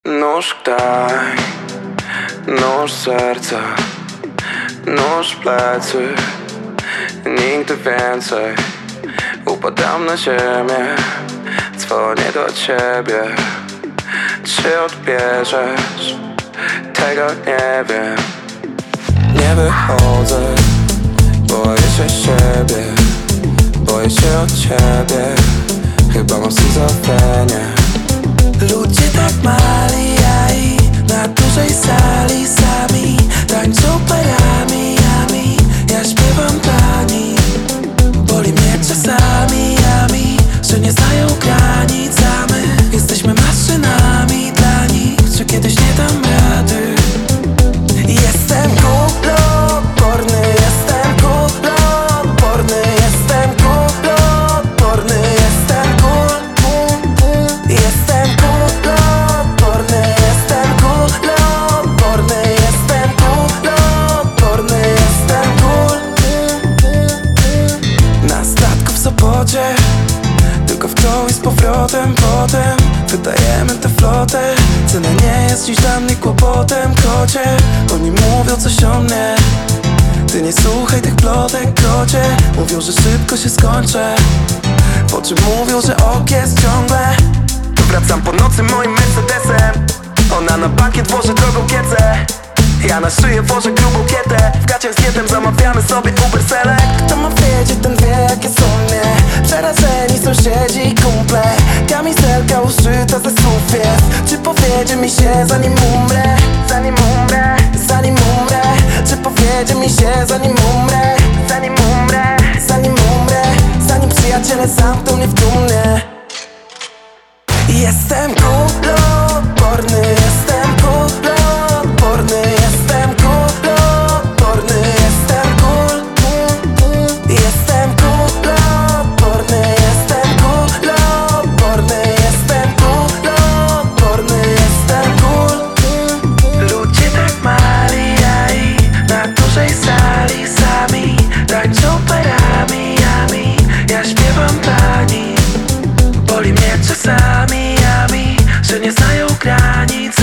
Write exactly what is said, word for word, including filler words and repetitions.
Nóż daj, nóż serca, nóż plecy. Nigdy więcej upadam na ziemię. Dzwonię do ciebie. Czy odbierzesz? Tego nie wiem. Nie wychodzę, boję się siebie. Boję się od ciebie. Chyba mam schizofrenię. Ludzie tak mali, a i na dużej sali sami tańczą parami, ami. Ja śpiewam dla nich. Boli mnie czasami, ami, że nie znają granic, a my jesteśmy maszynami dla nich. Czy kiedyś nie dam rady? Jestem kuloodporny, jestem kuloodporny, jestem kuloodporny, jestem kul, jestem kuloodporny, jestem kuloodporny, jestem kuloodporny, jestem kul. Na statku w Sopocie, tylko w dół i z powrotem. Potem wydajemy tę flotę. Cena nie jest dziś dla mnie kłopotem, kocie. Oni mówią coś o mnie. Ty nie słuchaj tych plotek, kocie. Mówią, że szybko się skończę, po czym mówią, że ok jest ciągle. Wracam po nocy moim Mercedesem. Ona na bankiet włoży drogą kiecę. Ja na szyję włożę grubą kietę. W gaciach z kietem zamawiamy sobie Uber Select. Kto ma wiedzieć, ten wie jakie są mnie. Przerażeni sąsiedzi i kumple. Kamizelka uszyta ze słów jest. Czy powiedzie mi się zanim umrę? Zanim umrę, zanim umrę. Czy powiedzie mi się zanim umrę? Zanim umrę, zanim umrę. Zanim przyjaciele zamkną mnie w trumnie. Jestem kuloodporny, jestem kuloodporny, jestem kuloodporny, jestem kul, jestem kuloodporny, jestem kuloodporny, jestem kuloodporny, jestem kul. Ludzie tak mali, a i na dużej sali sami tańczą parami, ami. Ja śpiewam dla nich. Boli mnie czasami, ami, że nie znają granic,